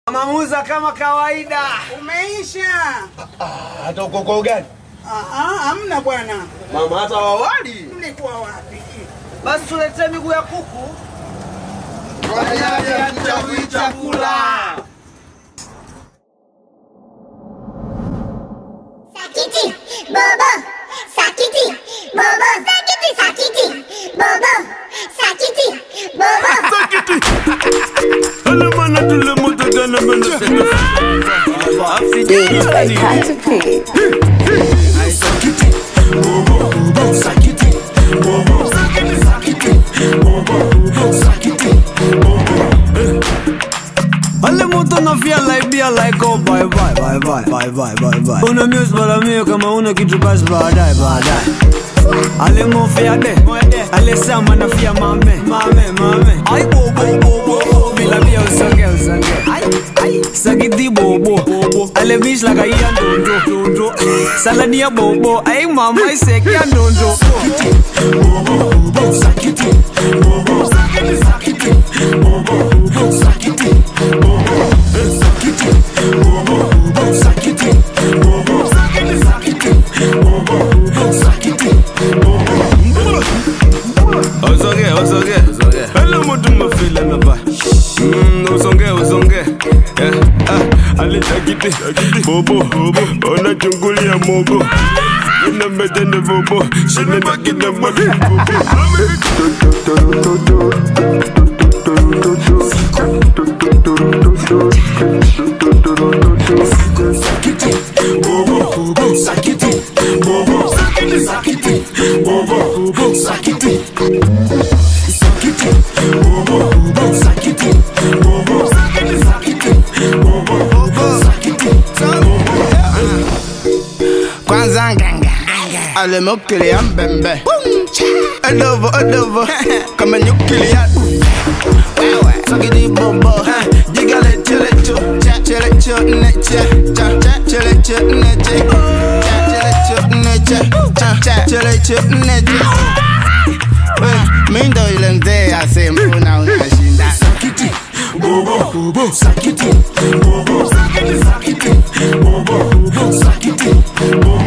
Mamuza kama kawaida. Umeisha. Hata uko gani? Hamna bwana. Mama hata wawali. Mlikuwa wapi? Basi tulete miguu ya kuku. Wanyanya tuchagui chakula. Sakiti, bobo, sakiti, bobo, sakiti, sakiti, bobo, sakiti, bobo. Sakiti. Alle mana tulle moto gana mena sene. Sakiti, bobo, sakiti, bobo, sakiti, bobo, sakiti, bobo. Alle moto na feel like oh bye. Una muse para mí kama una kitu basi baadaye. Ale mo fia de, ale sama na fia mame. Ay bobo, bila via usange. Ay, sakiti bobo. Ale bish la kaya dondo. Saladia bobo, ay mama ay sekia dondo. Sakiti bobo, sakiti bobo, sakiti bobo, sakiti bobo, sakiti bobo, sakiti bobo, sakiti bobo, sakiti bobo. Ozonge. Hello mutu mafile na ba. Ozonge. Ale sakiti bobo, ona chungulia mogo. Ina metende bobo, shine nakina mali bobo. Sakiti bobo, sakiti bobo, sakiti bobo, sakiti. Sakiti bobo, sakiti bobo, sakiti bobo, sakiti bobo. Kwanza nganga, ale mokili ambembe. Adobo, kama nyukilia. Sakiti bobo, jigale chelecho, neche, chelecho neche. Mindo ile mzee asembuna unashinda. Sakiti bobo, sakiti bobo, sakiti bobo, sakiti bobo.